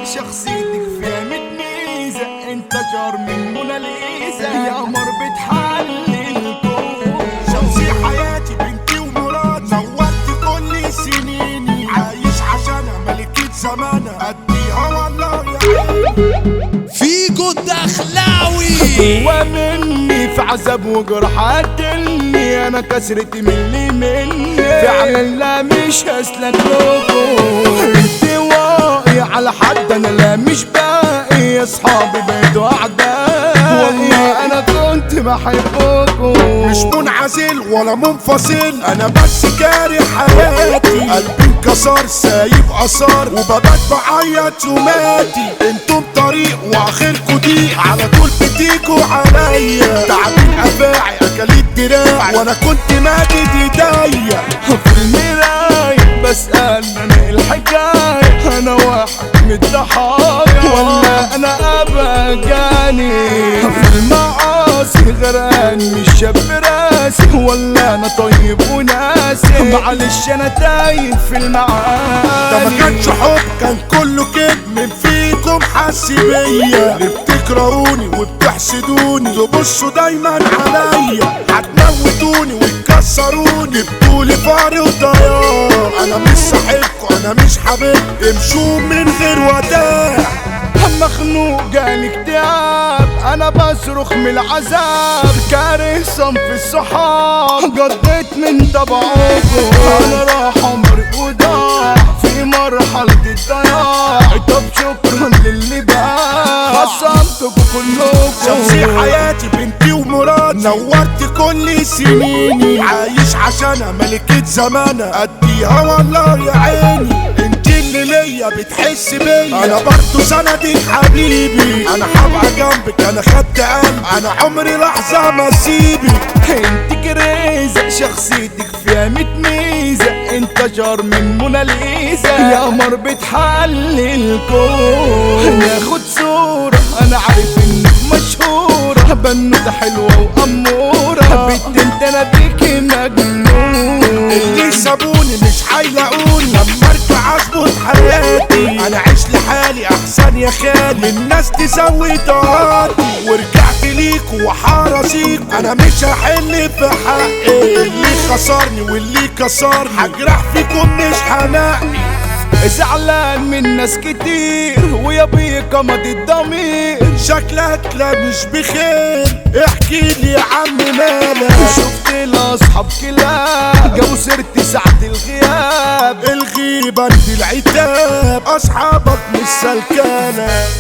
شخصيتك فيها ميزة، انت جار من موناليزا يا قمر بتحلي الكون. شمسي حياتي بنتي ومراتي، نورت كل سنيني، عايش عشانها ملكة زمانها، اديها والله يا عيني. فيجو الدخلاوي جوا مني في عذاب وجرح قتلني، انا كسرتي مني فعلا لا مش هسلك لكم. انطوائي على حد انا لا مش باقي، يا اصحابي بقيتوا اعداء والله انا كنت بحبكم. مش منعزل ولا منفصل، انا بس كاره حياتي، قلبي انكسر سايب اثار وببات بعيط يوماتي. انتم طريق واخركوا ضيق، على طول بتيجوا عليا، تعبين افاعي اكلت دراعي وانا كنت مادد ايديا. في المراية بسأل انا إيه الحكاية، انا واحد من الضحايا ولا انا ابقى جاني؟ في المعاصي غرقان مش شاب راسي، ولا انا طيب وناسي؟ معلش انا تايه في المعاني. ده ما كانش حب كان كله كده، من فيكم حس بيا، اللي بتكرهوني وبتحسدوني تبصوا دايما عليا، هتموتوني وتكسروني جبتولي فقر وضياع. انا مش صاحبكم انا مش حبيبكم، امشوا من غير وداع. مخنوق جالي اكتئاب، انا بصرخ من العذاب، كاره صنف الصحاب قضيت من طبعكم. انا راح عمري وضاع في مرحلة الضياع، طب شكرا للي بقى خصمتكم كلكم. شمسي حياتي بنتي ومراتي، نورت كل سنيني، عايش عشانها ملكة زمانها، اديها والله يا عيني. انتي اللي ليا بتحس بيا، انا برضو سندك حبيبي، انا هبقى جنبك انا خدت قلبي، انا عمري لحظة ما اسيبك. انت كريزة شخصيتك فيها ميزة، انت جار من موناليزا يا قمر بتحلي الكون. ناخد صورة انا عارف انك مشهورة، بنوتة حلوة وامورة، بنت انت انا بيكي مجنون. اللي سابوني مش هيلاقوني، لما ارجع اظبط حياتي، انا عيش لحالي احسن يا خالي، الناس تسوي طاقاتي، ورجعت ليكوا وحرصيكوا، انا مش هحل في حقي، اللي خسرني واللي كسرني هجرح فيكم مش هنقي. زعلان من ناس كتير ويا بيك قمض الضمير، شكلك لا مش بخير، احكي لي يا عم مالك. شفت الاصحاب كلاب جو سرت ساعة الغياب، الغيبة دي العتاب، اصحابك مش سلكانة.